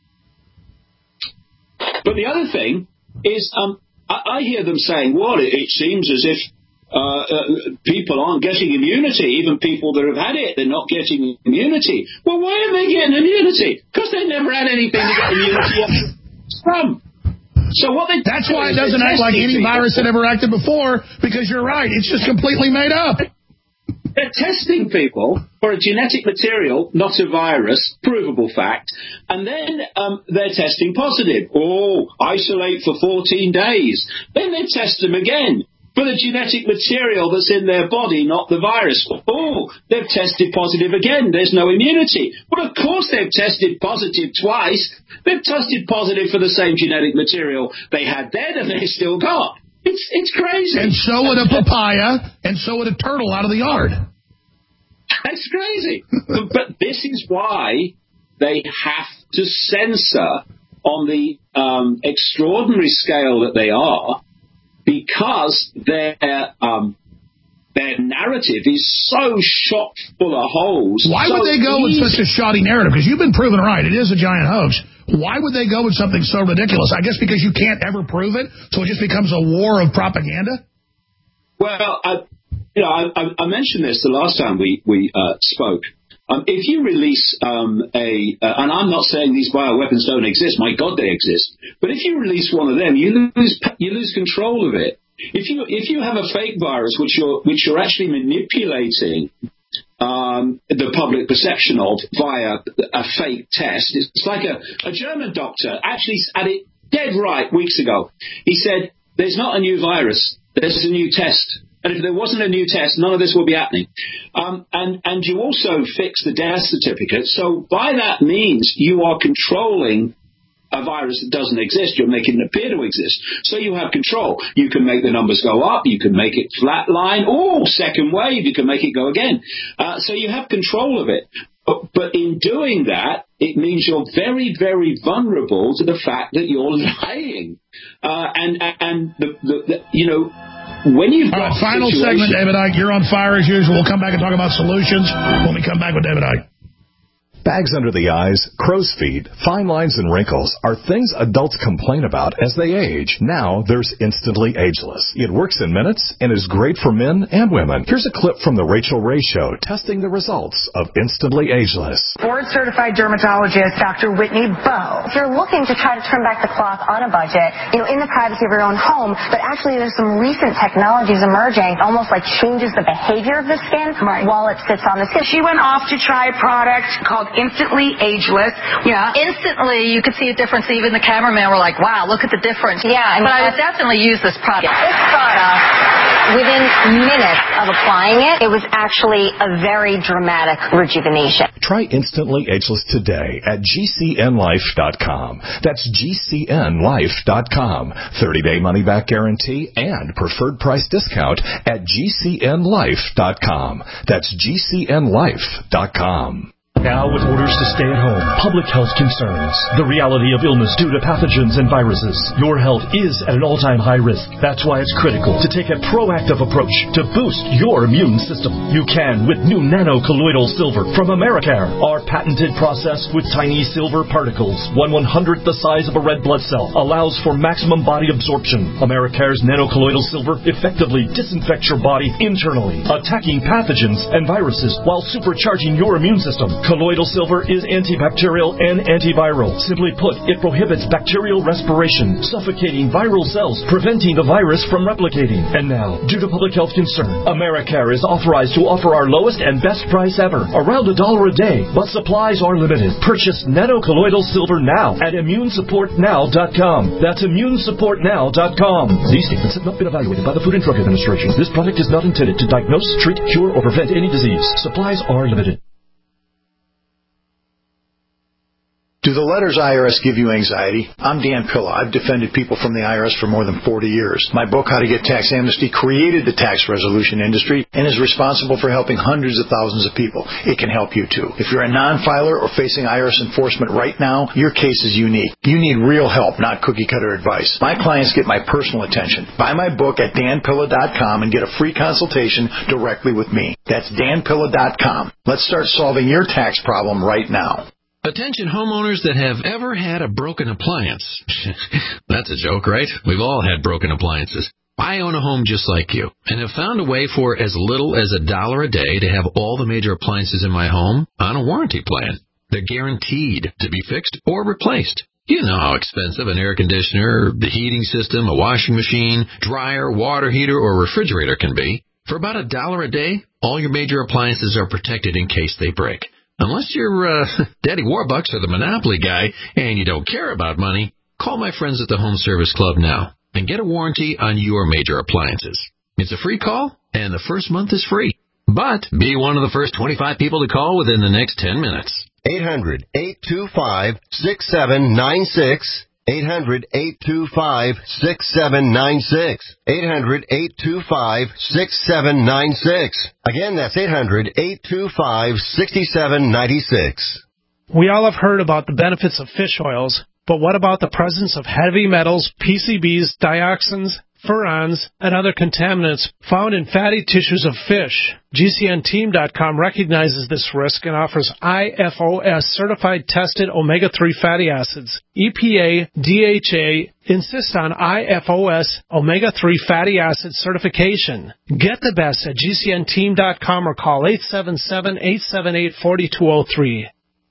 But the other thing is, um, I, I hear them saying, well, it, it seems as if Uh, uh, people aren't getting immunity. Even people that have had it, they're not getting immunity. Well, why aren't they getting immunity? Because they never had anything to get immunity from. So what they That's why it doesn't act like any people. virus that ever acted before, because you're right. It's just completely made up. They're testing people for a genetic material, not a virus, provable fact, and then um, they're testing positive. Oh, isolate for fourteen days. Then they test them again for the genetic material that's in their body, not the virus. Oh, they've tested positive again. There's no immunity. Well, of course they've tested positive twice. They've tested positive for the same genetic material they had then, and they still got. It's it's crazy. And so would a papaya, and so would a turtle out of the yard. That's crazy. But this is why they have to censor on the um, extraordinary scale that they are, because their um, their narrative is so chock full of holes. Why so would they go easy. with such a shoddy narrative? Because you've been proven right. It is a giant hoax. Why would they go with something so ridiculous? I guess because you can't ever prove it, so it just becomes a war of propaganda? Well, I, you know, I, I mentioned this the last time we, we uh, spoke. Um, if you release um, a, uh, and I'm not saying these bioweapons don't exist, my God, they exist. But if you release one of them, you lose you lose control of it. If you if you have a fake virus which you're which you're actually manipulating um, the public perception of via a fake test, it's like a, a German doctor actually had it dead right weeks ago. He said, "There's not a new virus. There's a new test." And if there wasn't a new test, none of this would be happening. Um, and, and you also fix the death certificate. So by that means, you are controlling a virus that doesn't exist. You're making it appear to exist. So you have control. You can make the numbers go up. You can make it flatline. Oh, second wave. You can make it go again. Uh, so you have control of it. But, but in doing that, it means you're very, very vulnerable to the fact that you're lying. Uh, and and the, the, the you know... When you've got right, final segment, David Icke. You're on fire as usual. We'll come back and talk about solutions when we come back with David Icke. Bags under the eyes, crow's feet, fine lines, and wrinkles are things adults complain about as they age. Now there's Instantly Ageless. It works in minutes and is great for men and women. Here's a clip from The Rachel Ray Show testing the results of Instantly Ageless. Board-certified dermatologist Doctor Whitney Bowe. If you're looking to try to turn back the clock on a budget, you know, in the privacy of your own home, but actually there's some recent technologies emerging, almost like changes the behavior of the skin right. while it sits on the skin. She went off to try a product called Instantly Ageless. Yeah, instantly you could see a difference. Even the cameraman were like, wow, look at the difference. Yeah, I mean, but I would definitely use this product. This product, within minutes of applying it, it was actually a very dramatic rejuvenation. Try Instantly Ageless today at G C N life dot com. That's G C N life dot com. thirty-day money-back guarantee and preferred price discount at G C N life dot com. That's G C N life dot com. Now with orders to stay at home, public health concerns, the reality of illness due to pathogens and viruses, your health is at an all-time high risk. That's why it's critical to take a proactive approach to boost your immune system. You can with new nano-colloidal silver from Americare. Our patented process with tiny silver particles, one one-hundredth the size of a red blood cell, allows for maximum body absorption. Americare's nano-colloidal silver effectively disinfects your body internally, attacking pathogens and viruses while supercharging your immune system. Colloidal silver is antibacterial and antiviral. Simply put, it prohibits bacterial respiration, suffocating viral cells, preventing the virus from replicating. And now, due to public health concern, Americare is authorized to offer our lowest and best price ever, around a dollar a day, but supplies are limited. Purchase nano-colloidal silver now at immune support now dot com. That's immune support now dot com. These statements have not been evaluated by the Food and Drug Administration. This product is not intended to diagnose, treat, cure, or prevent any disease. Supplies are limited. Do the letters I R S give you anxiety? I'm Dan Pilla. I've defended people from the I R S for more than forty years. My book, How to Get Tax Amnesty, created the tax resolution industry and is responsible for helping hundreds of thousands of people. It can help you, too. If you're a non-filer or facing I R S enforcement right now, your case is unique. You need real help, not cookie-cutter advice. My clients get my personal attention. Buy my book at dan pilla dot com and get a free consultation directly with me. That's dan pilla dot com. Let's start solving your tax problem right now. Attention homeowners that have ever had a broken appliance. That's a joke, right? We've all had broken appliances. I own a home just like you and have found a way for as little as a dollar a day to have all the major appliances in my home on a warranty plan. They're guaranteed to be fixed or replaced. You know how expensive an air conditioner, the heating system, a washing machine, dryer, water heater, or refrigerator can be. For about a dollar a day, all your major appliances are protected in case they break. Unless you're uh, Daddy Warbucks or the Monopoly guy and you don't care about money, call my friends at the Home Service Club now and get a warranty on your major appliances. It's a free call, and the first month is free. But be one of the first twenty-five people to call within the next ten minutes. eight hundred, eight two five, six seven nine six. eight hundred, eight two five, six seven nine six. eight hundred, eight two five, six seven nine six. Again, that's eight hundred, eight two five, six seven nine six. We all have heard about the benefits of fish oils, but what about the presence of heavy metals, P C Bs, dioxins, furans, and other contaminants found in fatty tissues of fish? G C N team dot com recognizes this risk and offers I F O S certified tested omega three fatty acids. E P A, D H A insist on I F O S omega three fatty acid certification. Get the best at G C N team dot com or call eight seven seven, eight seven eight, four two zero three.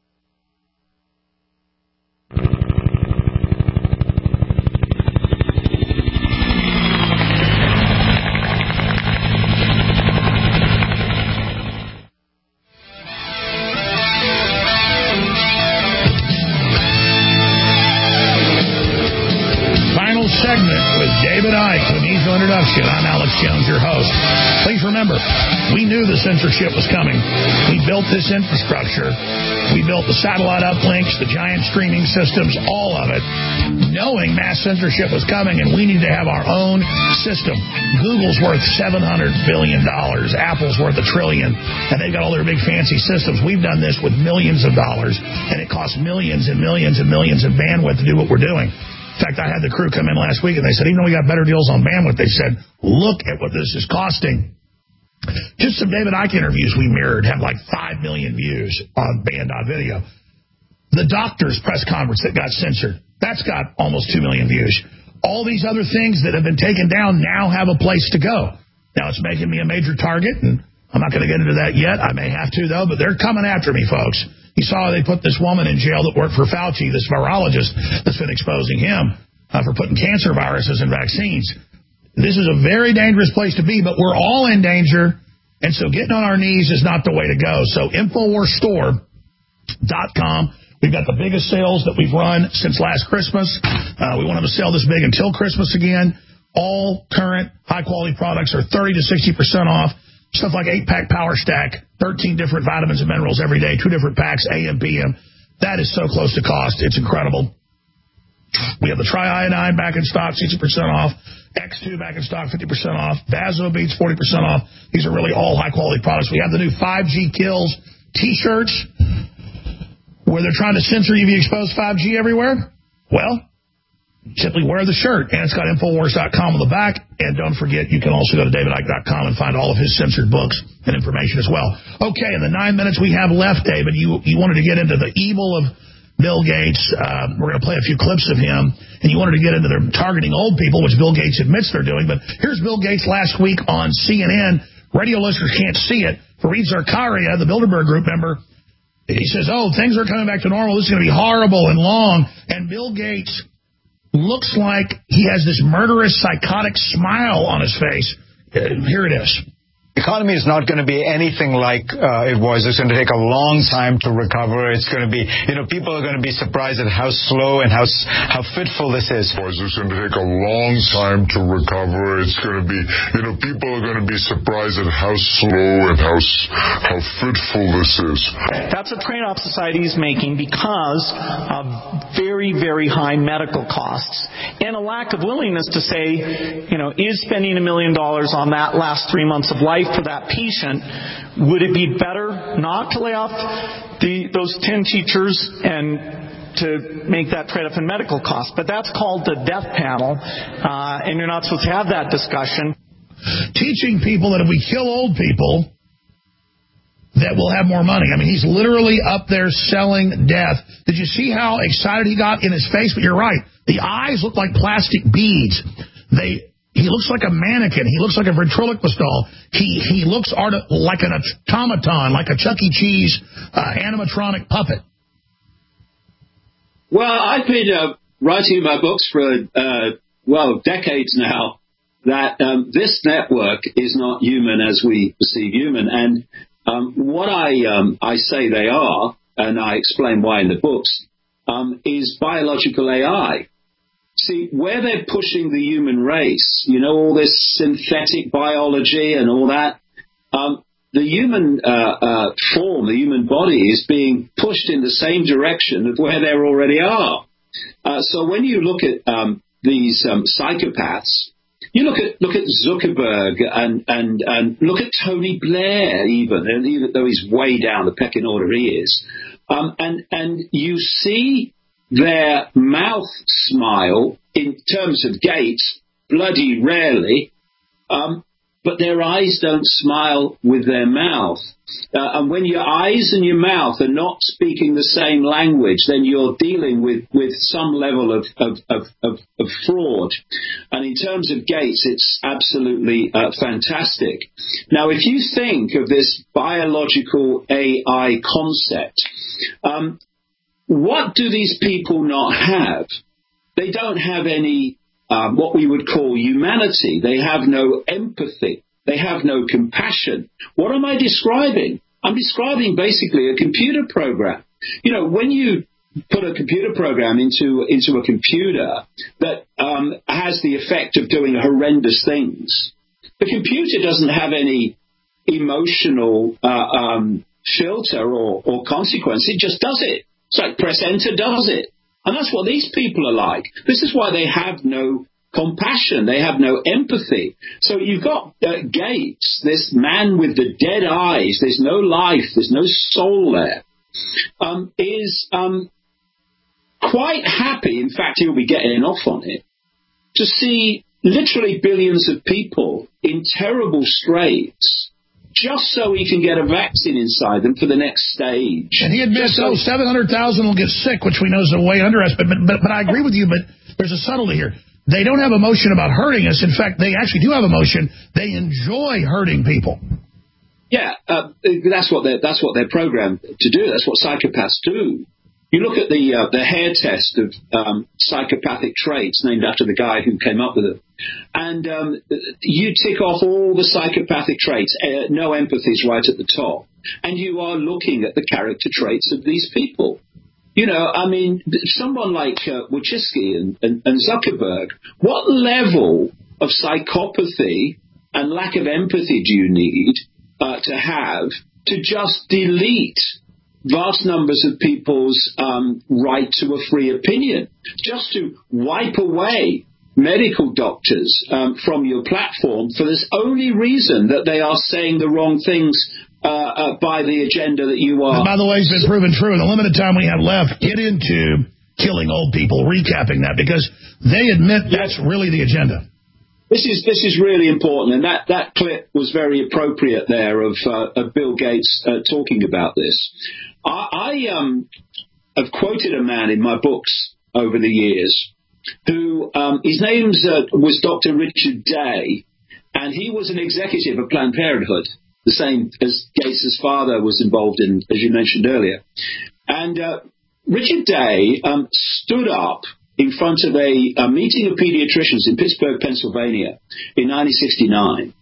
Segment with David Icke, who needs no introduction. I'm Alex Jones, your host. Please remember, we knew the censorship was coming. We built this infrastructure. We built the satellite uplinks, the giant streaming systems, all of it, knowing mass censorship was coming, and we need to have our own system. Google's worth seven hundred billion dollars. Apple's worth a trillion, and they've got all their big fancy systems. We've done this with millions of dollars, and it costs millions and millions and millions of bandwidth to do what we're doing. In fact, I had the crew come in last week, and they said, even though we got better deals on bandwidth, they said, look at what this is costing. Just some David Icke interviews we mirrored have like five million views on band.video. The doctor's press conference that got censored, that's got almost two million views. All these other things that have been taken down now have a place to go. Now, it's making me a major target, and I'm not going to get into that yet. I may have to, though, but they're coming after me, folks. You saw they put this woman in jail that worked for Fauci, this virologist that's been exposing him uh, for putting cancer viruses in vaccines. This is a very dangerous place to be, but we're all in danger, and so getting on our knees is not the way to go. So Infowars Store dot com, we've got the biggest sales that we've run since last Christmas. Uh, we want them to sell this big until Christmas again. All current high-quality products are thirty to sixty percent off. Stuff like eight-pack Power Stack, thirteen different vitamins and minerals every day, two different packs, A M, P M. That is so close to cost. It's incredible. We have the Triiodine back in stock, sixty percent off. X two back in stock, fifty percent off. Vaso Beats, forty percent off. These are really all high-quality products. We have the new five G Kills T-shirts. where they're trying to censor U V exposed five G everywhere? Well, simply wear the shirt, and it's got Infowars dot com on the back. And don't forget, you can also go to David Icke dot com and find all of his censored books and information as well. Okay, in the nine minutes we have left, David, you, you wanted to get into the evil of Bill Gates. Uh, we're going to play a few clips of him. And you wanted to get into their targeting old people, which Bill Gates admits they're doing. But here's Bill Gates last week on C N N. Radio listeners can't see it. Fareed Zakaria, the Bilderberg Group member, he says, oh, things are coming back to normal. This is going to be horrible and long. And Bill Gates looks like he has this murderous, psychotic smile on his face. Uh, here it is. The economy is not going to be anything like uh, it was. It's going to take a long time to recover. It's going to be, you know, people are going to be surprised at how slow and how how fitful this is. It's going to take a long time to recover. It's going to be, you know, people are going to be surprised at how slow and how how fitful this is. That's a trade-off society is making because of very, very high medical costs and a lack of willingness to say, you know, is spending a million dollars on that last three months of life for that patient, would it be better not to lay off the, those ten teachers and to make that trade-off in medical costs? But that's called the death panel, uh, and you're not supposed to have that discussion. Teaching people that if we kill old people, that we'll have more money. I mean, he's literally up there selling death. Did you see how excited he got in his face? But you're right. The eyes look like plastic beads. They... He looks like a mannequin. He looks like a ventriloquist doll. He he looks art- like an automaton, like a Chuck E. Cheese uh, animatronic puppet. Well, I've been uh, writing in my books for, uh, well, decades now that um, this network is not human as we perceive human. And um, what I um, I say they are, and I explain why in the books, um, is biological A I. See, where they're pushing the human race, you know, all this synthetic biology and all that, um, the human uh, uh, form, the human body is being pushed in the same direction of where they already are. Uh, so when you look at um, these um, psychopaths, you look at look at Zuckerberg and, and, and look at Tony Blair even, and even though he's way down the pecking order he is, um, and and you see their mouth smile in terms of Gates bloody rarely, um, but their eyes don't smile with their mouth. Uh, and when your eyes and your mouth are not speaking the same language, then you're dealing with, with some level of, of, of, of, of fraud. And in terms of Gates, it's absolutely uh, fantastic. Now, if you think of this biological A I concept, um, what do these people not have? They don't have any, um, what we would call humanity. They have no empathy. They have no compassion. What am I describing? I'm describing basically a computer program. You know, when you put a computer program into, into a computer that um, has the effect of doing horrendous things, the computer doesn't have any emotional uh, um, filter or, or consequence. It just does it. It's like press enter, does it. And that's what these people are like. This is why they have no compassion. They have no empathy. So you've got uh, Gates, this man with the dead eyes. There's no life. There's no soul there. Um, is um, quite happy. In fact, he'll be getting off on it. To see literally billions of people in terrible straits, just so he can get a vaccine inside them for the next stage. And he admits, so, oh, seven hundred thousand will get sick, which we know is a way underestimate. But, but, but I agree with you, but there's a subtlety here. They don't have emotion about hurting us. In fact, they actually do have emotion. They enjoy hurting people. Yeah, uh, that's what they're, that's what they're programmed to do. That's what psychopaths do. You look at the uh, the hair test of um, psychopathic traits, named after the guy who came up with it, and um, you tick off all the psychopathic traits. Uh, no empathy is right at the top, and you are looking at the character traits of these people. You know, I mean, someone like uh, Wojcicki and, and, and Zuckerberg, what level of psychopathy and lack of empathy do you need uh, to have to just delete vast numbers of people's um, right to a free opinion, just to wipe away medical doctors um, from your platform for this only reason that they are saying the wrong things uh, uh, by the agenda that you are. And by the way, it's been proven true. In the limited time we have left, get into killing old people, recapping that, because they admit that's really the agenda. This is this is really important, and that, that clip was very appropriate there of, uh, of Bill Gates uh, talking about this. I, I um, have quoted a man in my books over the years who, um, his name uh, was Doctor Richard Day, and he was an executive of Planned Parenthood, the same as Gates' father was involved in, as you mentioned earlier. And uh, Richard Day um, stood up in front of a, a meeting of pediatricians in Pittsburgh, Pennsylvania in nineteen sixty-nine.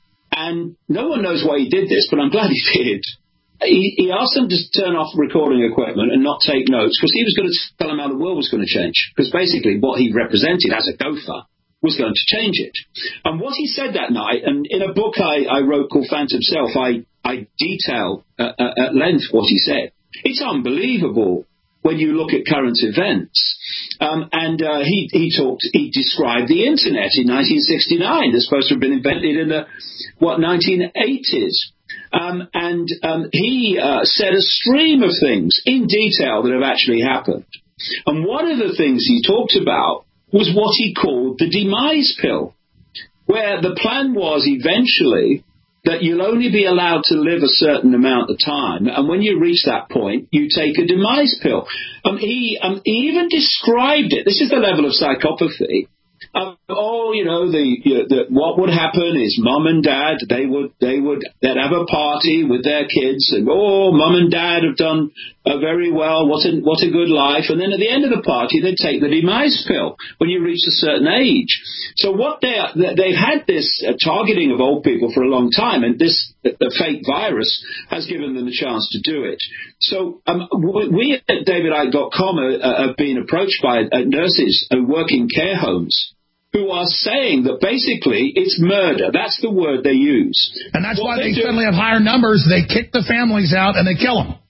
And no one knows why he did this, but I'm glad he did. He, he asked them to turn off recording equipment and not take notes because he was going to tell them how the world was going to change. Because basically what he represented as a gopher was going to change it. And what he said that night, and in a book I, I wrote called Phantom Self, I, I detail uh, uh, at length what he said. It's unbelievable when you look at current events. Um, and uh, he, he talked, he described the internet in nineteen sixty-nine. It's supposed to have been invented in the, what, nineteen eighties. Um, and um, he uh, said a stream of things in detail that have actually happened. And one of the things he talked about was what he called the demise pill, where the plan was eventually that you'll only be allowed to live a certain amount of time, and when you reach that point, you take a demise pill. Um, he, um, he even described it. This is the level of psychopathy. Um, oh, you know, the, you know, the what would happen is mum and dad, they would, they would, they'd have a party with their kids, and oh, mum and dad have done uh, very well. What a what a good life. And then at the end of the party, they'd take the demise pill when you reach a certain age. So what they they've had this uh, targeting of old people for a long time, and this the fake virus has given them the chance to do it. So um, we at David Icke dot com uh, have been approached by uh, nurses who work in care homes, who are saying that basically it's murder. That's the word they use. And that's what why they, they suddenly have higher numbers. They kick the families out and they kill them.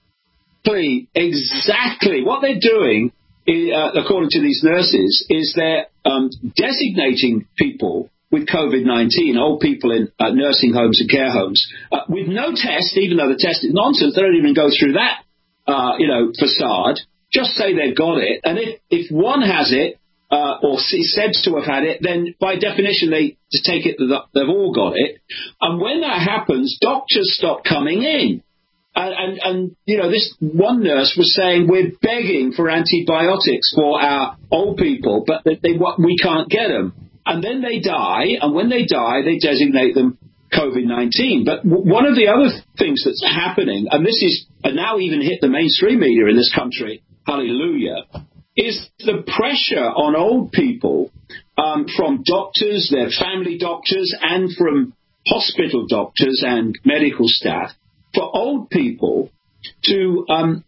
Exactly. What they're doing, uh, according to these nurses, is they're um, designating people with COVID nineteen, old people in uh, nursing homes and care homes, uh, with no test, even though the test is nonsense. They don't even go through that, uh, you know, facade. Just say they've got it. And if, if one has it, Uh, or is said to have had it, then by definition they just take it that they've all got it. And when that happens, doctors stop coming in. And, and, and you know, this one nurse was saying we're begging for antibiotics for our old people, but they, they, we can't get them. And then they die, and when they die, they designate them COVID nineteen. But w- one of the other things that's happening, and this is uh, now even hit the mainstream media in this country, hallelujah, is the pressure on old people um, from doctors, their family doctors, and from hospital doctors and medical staff for old people to um,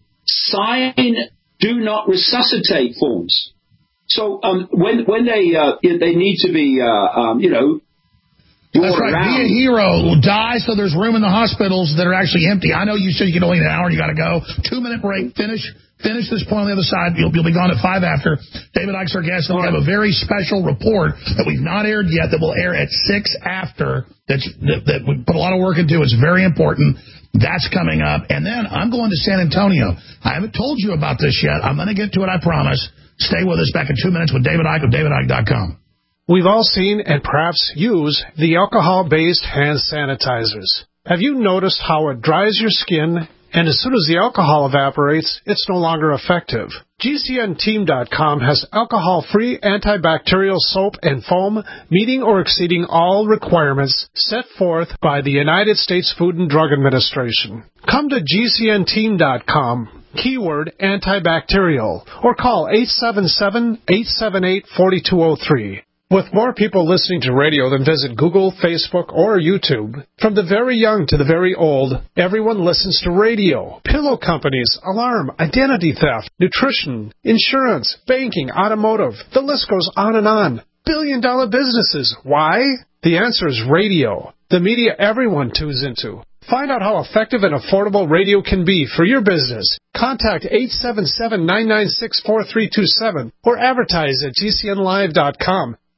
sign do not resuscitate forms. So um, when when they uh, they need to be uh, um, you know. That's right. Around. Be a hero. Die so there's room in the hospitals that are actually empty. I know you said you can only an hour and you got to go. Two minute break. Finish. Finish this point on the other side. You'll, you'll be gone at five after. David Icke's our guest, and we have a very special report that we've not aired yet that will air at six after. That's, that, that we put a lot of work into. It's very important. That's coming up. And then I'm going to San Antonio. I haven't told you about this yet. I'm going to get to it, I promise. Stay with us. Back in two minutes with David Icke of David Icke dot com. We've all seen and perhaps use the alcohol-based hand sanitizers. Have you noticed how it dries your skin, and as soon as the alcohol evaporates, it's no longer effective? G C N team dot com has alcohol-free antibacterial soap and foam meeting or exceeding all requirements set forth by the United States Food and Drug Administration. Come to G C N team dot com, keyword antibacterial, or call eight seven seven, eight seven eight, four two zero three. With more people listening to radio than visit Google, Facebook, or YouTube, from the very young to the very old, everyone listens to radio. Pillow companies, alarm, identity theft, nutrition, insurance, banking, automotive. The list goes on and on. Billion dollar businesses. Why? The answer is radio. The media everyone tunes into. Find out how effective and affordable radio can be for your business. Contact eight seven seven, nine nine six, four three two seven or advertise at G C N live dot com.